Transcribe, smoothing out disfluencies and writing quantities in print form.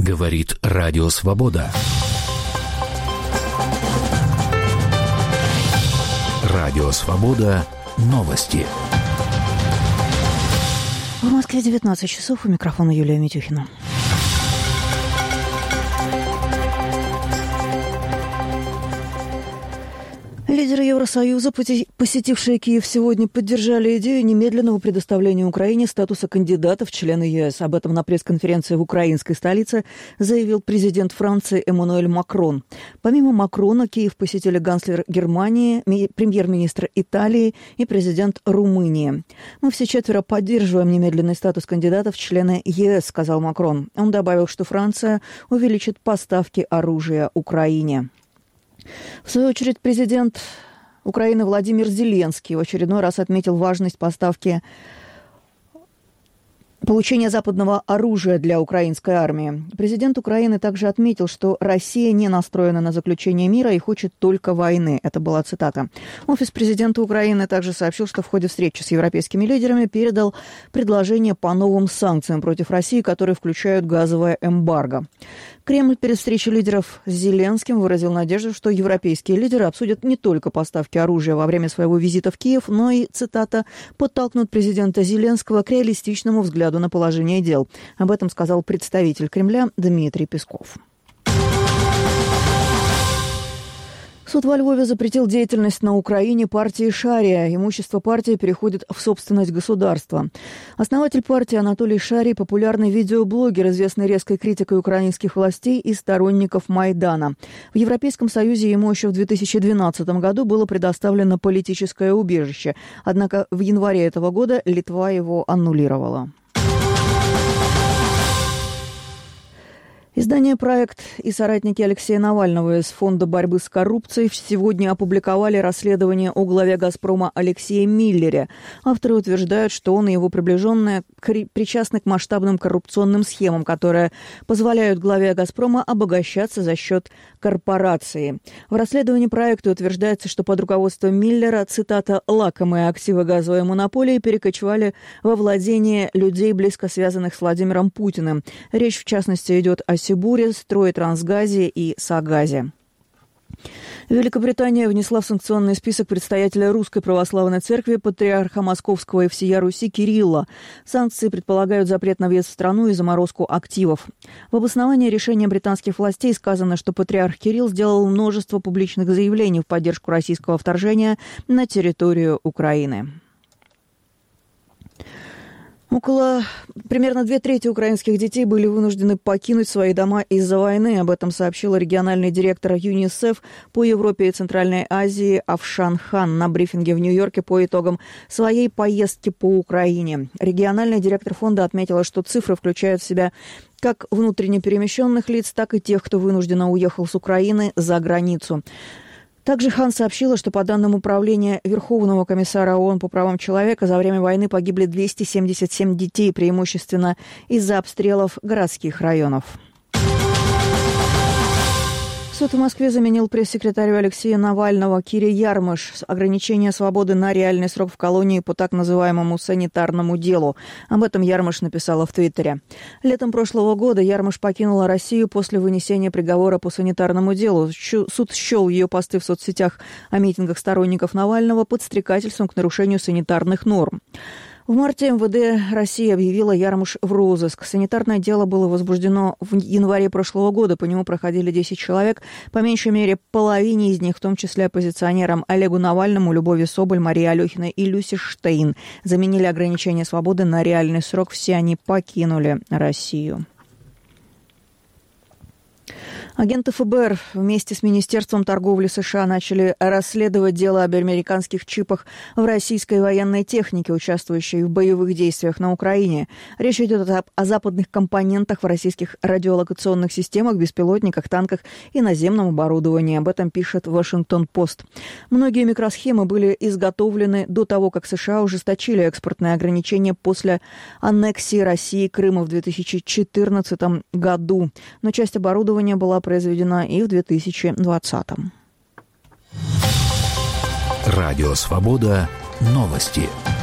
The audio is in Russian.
Говорит Радио Свобода. Радио Свобода. Новости. В Москве 19 часов. У микрофона Юлия Митюхина. Лидеры Евросоюза, посетившие Киев сегодня, поддержали идею немедленного предоставления Украине статуса кандидата в члены ЕС. Об этом на пресс-конференции в украинской столице заявил президент Франции Эммануэль Макрон. Помимо Макрона, Киев посетили канцлер Германии, премьер-министр Италии и президент Румынии. «Мы все четверо поддерживаем немедленный статус кандидата в члены ЕС», сказал Макрон. Он добавил, что Франция увеличит поставки оружия Украине. В свою очередь, президент Украины Владимир Зеленский в очередной раз отметил важность получения западного оружия для украинской армии. Президент Украины также отметил, что Россия не настроена на заключение мира и хочет только войны. Это была цитата. Офис президента Украины также сообщил, что в ходе встречи с европейскими лидерами передал предложение по новым санкциям против России, которые включают газовое эмбарго. Кремль перед встречей лидеров с Зеленским выразил надежду, что европейские лидеры обсудят не только поставки оружия во время своего визита в Киев, но и, цитата, «подтолкнут президента Зеленского к реалистичному взгляду на положение дел». Об этом сказал представитель Кремля Дмитрий Песков. Суд во Львове запретил деятельность на Украине партии «Шария». Имущество партии переходит в собственность государства. Основатель партии Анатолий Шарий – популярный видеоблогер, известный резкой критикой украинских властей и сторонников Майдана. В Европейском Союзе ему еще в 2012 году было предоставлено политическое убежище. Однако в январе этого года Литва его аннулировала. Издание «Проект» и соратники Алексея Навального из Фонда борьбы с коррупцией сегодня опубликовали расследование о главе «Газпрома» Алексее Миллере. Авторы утверждают, что он и его приближенные причастны к масштабным коррупционным схемам, которые позволяют главе «Газпрома» обогащаться за счет корпорации. В расследовании проекта утверждается, что под руководством Миллера, цитата, «лакомые активы газовой монополии перекочевали во владение людей, близко связанных с Владимиром Путиным». Речь, в частности, идет о Сибуре, Стройтрансгазе и Сагазе. Великобритания внесла в санкционный список предстоятеля Русской Православной Церкви, патриарха Московского и всея Руси Кирилла. Санкции предполагают запрет на въезд в страну и заморозку активов. В обосновании решения британских властей сказано, что патриарх Кирилл сделал множество публичных заявлений в поддержку российского вторжения на территорию Украины. Примерно 2/3 украинских детей были вынуждены покинуть свои дома из-за войны. Об этом сообщила региональный директор ЮНИСЕФ по Европе и Центральной Азии Афшан Хан на брифинге в Нью-Йорке по итогам своей поездки по Украине. Региональный директор фонда отметила, что цифры включают в себя как внутренне перемещенных лиц, так и тех, кто вынужденно уехал с Украины за границу. Также Хан сообщила, что по данным Управления Верховного комиссара ООН по правам человека за время войны погибли 277 детей, преимущественно из-за обстрелов городских районов. Суд в Москве заменил пресс-секретарю Алексея Навального Кире Ярмыш с ограничением свободы на реальный срок в колонии по так называемому санитарному делу. Об этом Ярмыш написала в Твиттере. Летом прошлого года Ярмыш покинула Россию после вынесения приговора по санитарному делу. Суд счел ее посты в соцсетях о митингах сторонников Навального подстрекательством к нарушению санитарных норм. В марте МВД России объявила Ярмыш в розыск. Санитарное дело было возбуждено в январе прошлого года. По нему проходили 10 человек. По меньшей мере половине из них, в том числе оппозиционерам Олегу Навальному, Любови Соболь, Марии Алехиной и Люси Штейн, заменили ограничение свободы на реальный срок. Все они покинули Россию. Агенты ФБР вместе с Министерством торговли США начали расследовать дело об американских чипах в российской военной технике, участвующей в боевых действиях на Украине. Речь идет о западных компонентах в российских радиолокационных системах, беспилотниках, танках и наземном оборудовании. Об этом пишет Вашингтон-Пост. Многие микросхемы были изготовлены до того, как США ужесточили экспортные ограничения после аннексии России Крыма в 2014 году. Но часть оборудования была произведена и в 2020-м. Радио «Свобода». Новости.